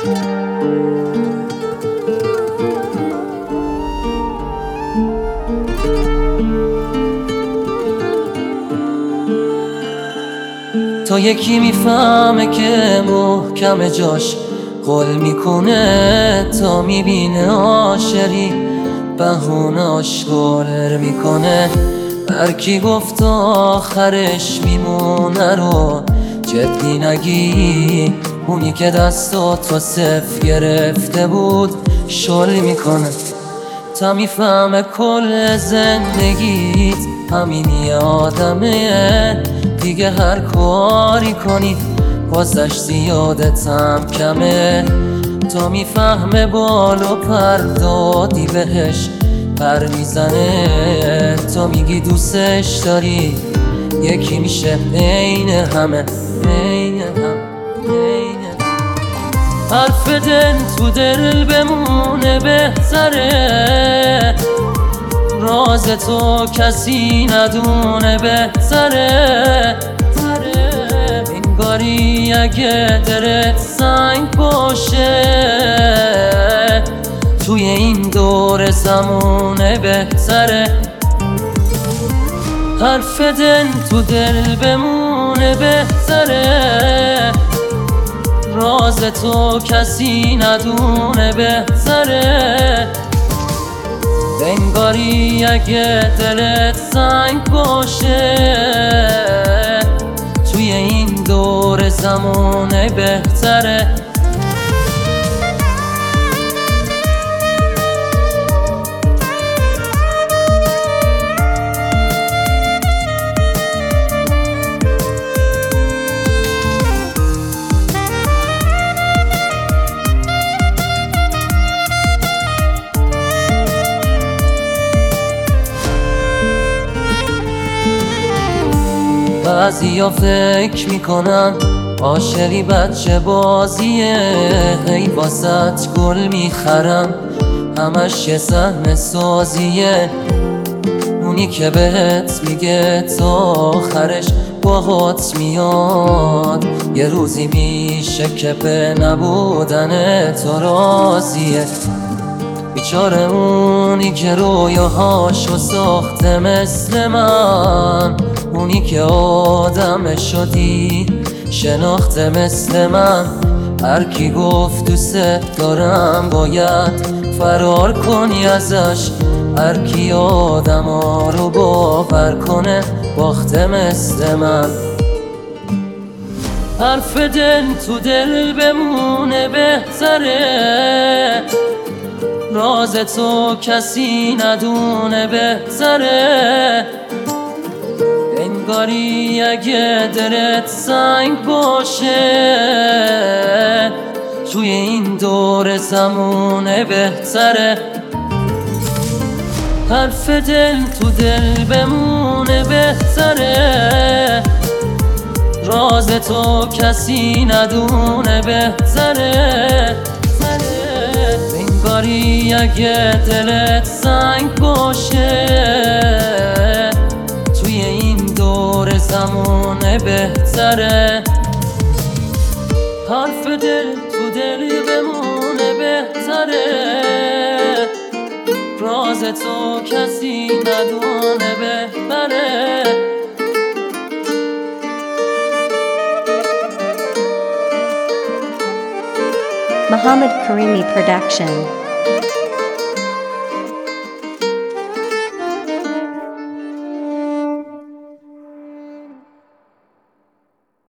تا یکی میفهمه که محکم جاش قول میکنه، تا میبینه عاشقی بهونه آشغال میکنه. هرکی گفت آخرش میمونه رو جدی نگی، اونی که دستاتو صفر گرفته بود شل میکنه. تا میفهمه کل زندگیت همینی آدمه، دیگه هر کاری کنی واسش زیادتم کمه. تا میفهمه بال و پر دادی بهش پر میزنه، تا میگی دوستش داری یکی میشه عین همه. حرف دل تو دل بمونه بهتره، راز تو کسی ندونه بهتره. انگاری اگه دلت سنگ باشه توی این دور زمونه بهتره. حرف دل تو دل بمونه بهتره، راز تو کسی ندونه بهتره. انگاری اگه دلت سنگ باشه توی این دور زمونه بهتره. بعضیا فکر میکنن عاشقی بچه بازیه، هی واسط گل میخرم همش یه صحنه سازیه. اونی که بهت میگه تا آخرش باهات میاد، یه روزی میشه که به نبودن تو راضیه. بیچاره اونی که رویاهاشو ساخته مثل من، اونی که آدم شدی شناخته مثل من. هرکی گفت دوست دارم باید فرار کنی ازش، هرکی آدما رو باور کنه باخته مثل من. حرف دل تو دل بمونه بهتره، راز تو کسی ندونه بهتره. انگاری اگه دلت سنگ باشه توی این دور زمونه بهتره. حرف دل تو دل بمونه بهتره، راز تو کسی ندونه بهتره. انگاری اگه دلت سنگ باشه توی این دور زمونه بهتره. حرف دل تو دل بمونه بهتره، راز تو کسی ندونه بهتره. Muhammad Karimi Production.